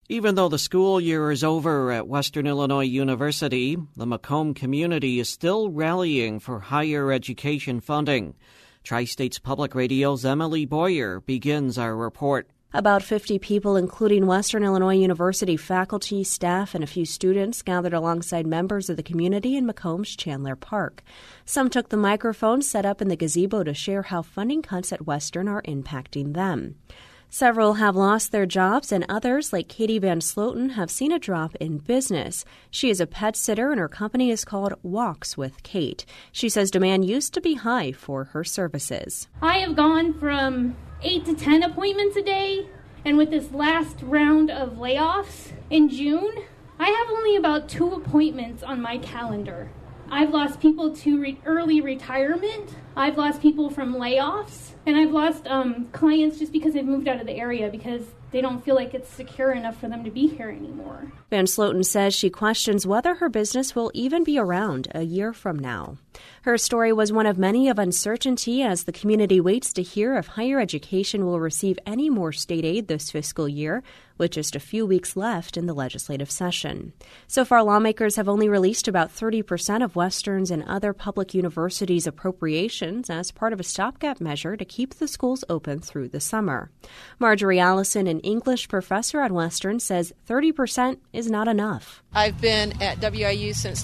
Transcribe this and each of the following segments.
Even though the school year is over at Western Illinois University, the Macomb community is still rallying for higher education funding. Tri-States Public Radio's Emily Boyer begins our report. About 50 people, including Western Illinois University faculty, staff, and a few students, gathered alongside members of the community in Macomb's Chandler Park. Some took the microphone set up in the gazebo to share how funding cuts at Western are impacting them. Several have lost their jobs, and others, like Katie Van Sloten, have seen a drop in business. She is a pet sitter, and her company is called Walks with Kate. She says demand used to be high for her services. I have gone from 8 to 10 appointments a day, and with this last round of layoffs in June, I have only about 2 appointments on my calendar. I've lost people to early retirement. I've lost people from layoffs. And I've lost clients just because they've moved out of the area because they don't feel like it's secure enough for them to be here anymore. Van Sloten says she questions whether her business will even be around a year from now. Her story was one of many of uncertainty as the community waits to hear if higher education will receive any more state aid this fiscal year, with just a few weeks left in the legislative session. So far, lawmakers have only released about 30% of Western's and other public universities' appropriations as part of a stopgap measure to keep the schools open through the summer. Marjorie Allison, an English professor at Western, says 30% is not enough. I've been at WIU since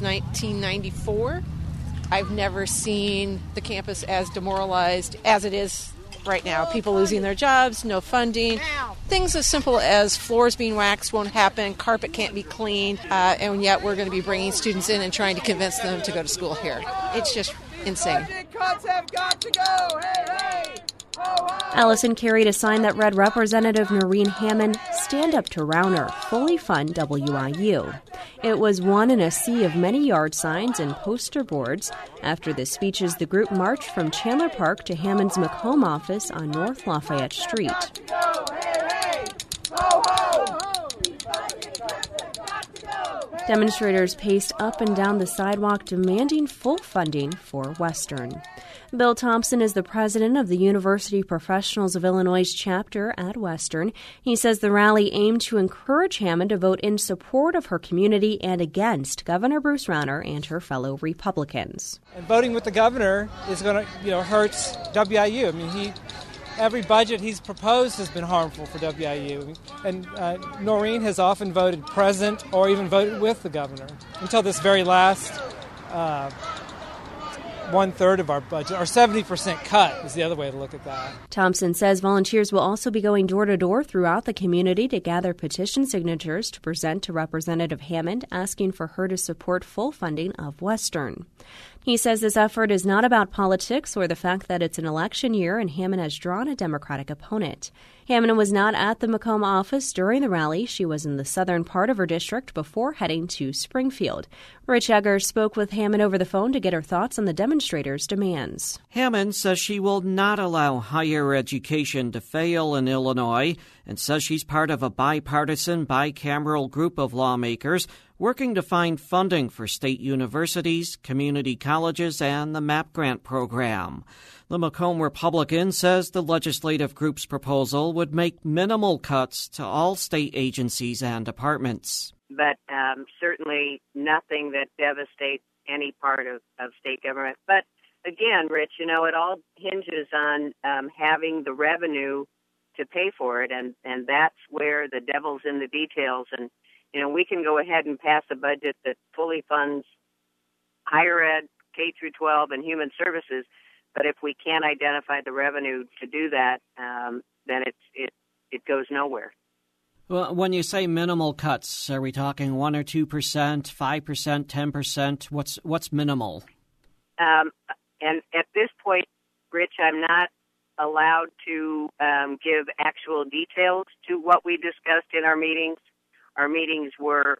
1994. I've never seen the campus as demoralized as it is right now. People losing their jobs, no funding. Things as simple as floors being waxed won't happen, carpet can't be cleaned, and yet we're going to be bringing students in and trying to convince them to go to school here. It's just insane. Budget cuts have got to go. Hey, hey. Allison carried a sign that read Representative Noreen Hammond, "Stand up to Rauner, fully fund WIU." It was one in a sea of many yard signs and poster boards. After the speeches, the group marched from Chandler Park to Hammond's Macomb office on North Lafayette Street. Demonstrators paced up and down the sidewalk demanding full funding for Western. Bill Thompson is the president of the University Professionals of Illinois chapter at Western. He says the rally aimed to encourage Hammond to vote in support of her community and against Governor Bruce Rauner and her fellow Republicans. And voting with the governor is going to, hurts WIU. I mean, every budget he's proposed has been harmful for WIU. And Noreen has often voted present or even voted with the governor until this very last 1/3 of our budget, or 70% cut is the other way to look at that. Thompson says volunteers will also be going door to door throughout the community to gather petition signatures to present to Representative Hammond, asking for her to support full funding of Western. He says this effort is not about politics or the fact that it's an election year and Hammond has drawn a Democratic opponent. Hammond was not at the Macomb office during the rally. She was in the southern part of her district before heading to Springfield. Rich Egger spoke with Hammond over the phone to get her thoughts on the demonstrators' demands. Hammond says she will not allow higher education to fail in Illinois and says she's part of a bipartisan, bicameral group of lawmakers working to find funding for state universities, community colleges, and the MAP grant program. The Macomb Republican says the legislative group's proposal would make minimal cuts to all state agencies and departments. But certainly nothing that devastates any part of state government. But again, Rich, it all hinges on having the revenue to pay for it, and that's where the devil's in the details. And we can go ahead and pass a budget that fully funds higher ed, K through 12, and human services, but if we can't identify the revenue to do that, then it goes nowhere. Well, when you say minimal cuts, are we talking 1 or 2%, 5%, 10%? What's minimal? And at this point, Rich, I'm not allowed to give actual details to what we discussed in our meetings. Our meetings were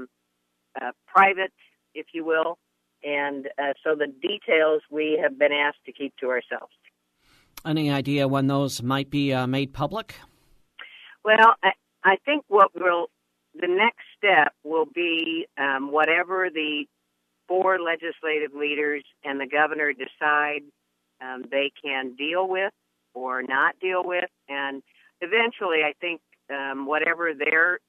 private, if you will, and so the details we have been asked to keep to ourselves. Any idea when those might be made public? Well, I think the next step will be whatever the 4 legislative leaders and the governor decide they can deal with or not deal with, and eventually I think whatever their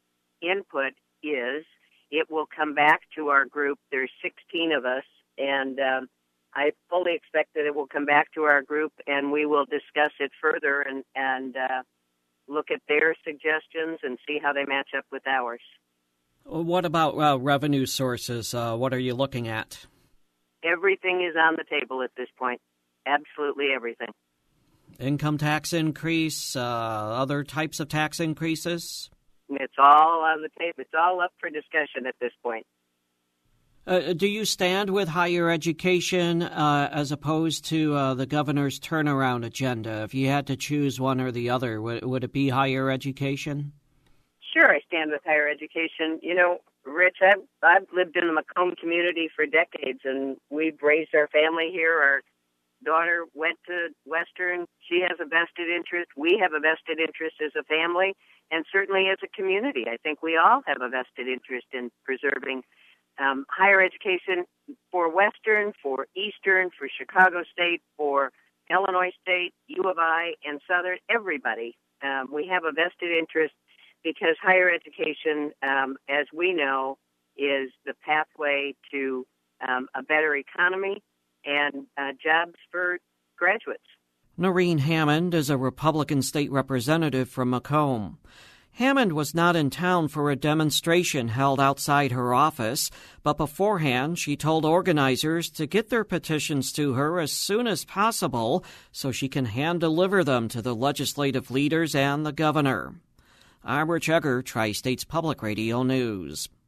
input is it will come back to our group. There's 16 of us, and I fully expect that it will come back to our group, and we will discuss it further and look at their suggestions and see how they match up with ours. What about revenue sources? What are you looking at? Everything is on the table at this point. Absolutely everything. Income tax increase, other types of tax increases? It's all on the table. It's all up for discussion at this point. Do you stand with higher education as opposed to the governor's turnaround agenda? If you had to choose one or the other, would it be higher education? Sure, I stand with higher education. You know, Rich, I've lived in the Macomb community for decades, and we've raised our family here. Our daughter went to Western. She has a vested interest. We have a vested interest as a family, and certainly as a community. I think we all have a vested interest in preserving higher education for Western, for Eastern, for Chicago State, for Illinois State, U of I, and Southern, everybody. We have a vested interest because higher education, as we know, is the pathway to a better economy and jobs for graduates. Noreen Hammond is a Republican state representative from Macomb. Hammond was not in town for a demonstration held outside her office, but beforehand she told organizers to get their petitions to her as soon as possible so she can hand-deliver them to the legislative leaders and the governor. I'm Rich Egger, Tri-States Public Radio News.